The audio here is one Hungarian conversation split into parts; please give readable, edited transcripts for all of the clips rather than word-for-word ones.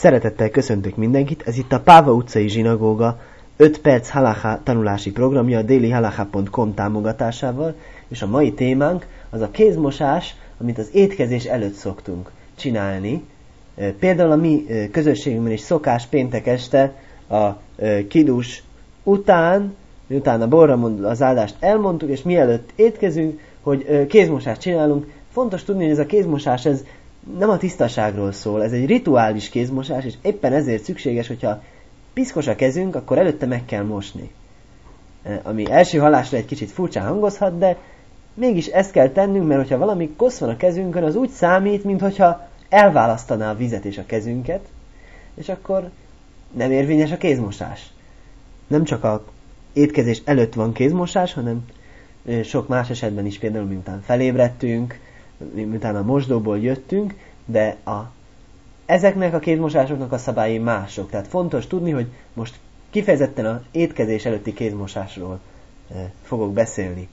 Szeretettel köszöntök mindenkit, ez itt a Páva utcai zsinagóga 5 perc halacha tanulási programja a dailyhalacha.com támogatásával, és a mai témánk az a kézmosás, amit az étkezés előtt szoktunk csinálni. Például a mi közösségünkben is szokás péntek este a kidus után, miután a borra az áldást elmondtuk, és mielőtt étkezünk, hogy kézmosást csinálunk. Fontos tudni, hogy ez a kézmosás ez nem a tisztaságról szól, ez egy rituális kézmosás, és éppen ezért szükséges, hogyha piszkos a kezünk, akkor előtte meg kell mosni. Ami első hallásra egy kicsit furcsán hangozhat, de mégis ezt kell tennünk, mert hogyha valami kosz van a kezünkön, az úgy számít, mintha elválasztaná a vizet és a kezünket, és akkor nem érvényes a kézmosás. Nem csak a étkezés előtt van kézmosás, hanem sok más esetben is, például miután felébredtünk, miután a mosdóból jöttünk, de ezeknek a kézmosásoknak a szabályi mások. Tehát fontos tudni, hogy most kifejezetten az étkezés előtti kézmosásról fogok beszélni.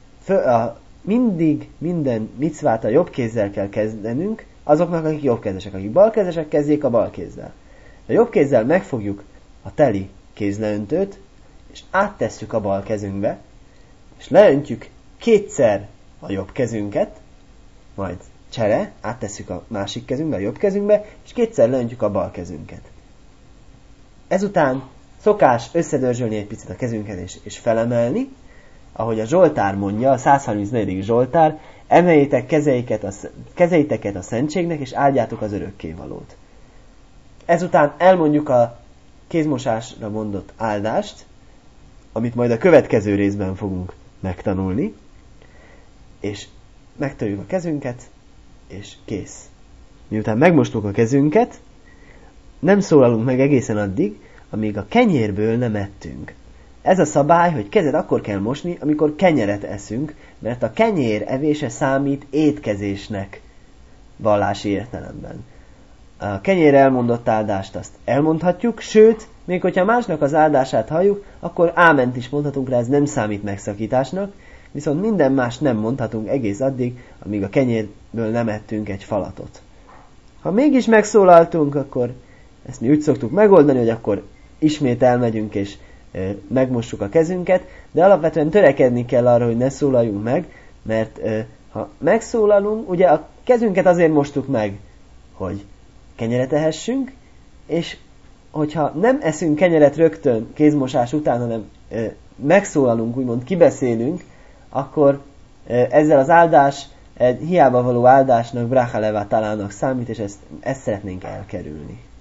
Mindig minden micvát a jobb kézzel kell kezdenünk, azoknak, akik jobbkezesek. Akik balkezesek, kezdjék a bal kézzel. A jobb kézzel megfogjuk a teli kézleöntőt, és áttesszük a bal kezünkbe, és leöntjük kétszer a jobb kezünket, majd csere, áttesszük a másik kezünkbe, a jobb kezünkbe, és kétszer leöntjük a bal kezünket. Ezután szokás összedörzsölni egy picit a kezünket és felemelni, ahogy a Zsoltár mondja, a 134. Zsoltár, emeljétek kezeiteket a szentségnek, és áldjátok az örökkévalót. Ezután elmondjuk a kézmosásra mondott áldást, amit majd a következő részben fogunk megtanulni, és megtörjük a kezünket, és kész. Miután megmostuk a kezünket, nem szólalunk meg egészen addig, amíg a kenyérből nem ettünk. Ez a szabály, hogy kezet akkor kell mosni, amikor kenyeret eszünk, mert a kenyér evése számít étkezésnek vallási értelemben. A kenyér elmondott áldást azt elmondhatjuk, sőt, még hogyha másnak az áldását halljuk, akkor áment is mondhatunk rá, ez nem számít megszakításnak, viszont minden más nem mondhatunk egész addig, amíg a kenyérből nem ettünk egy falatot. Ha mégis megszólaltunk, akkor ezt mi úgy szoktuk megoldani, hogy akkor ismét elmegyünk és megmossuk a kezünket, de alapvetően törekedni kell arra, hogy ne szólaljunk meg, mert ha megszólalunk, ugye a kezünket azért mostuk meg, hogy kenyeret ehessünk, és hogyha nem eszünk kenyeret rögtön kézmosás után, hanem megszólalunk, úgymond kibeszélünk, akkor ezzel az áldás egy hiába való áldásnak, bracha levátalának számít, és ezt szeretnénk elkerülni.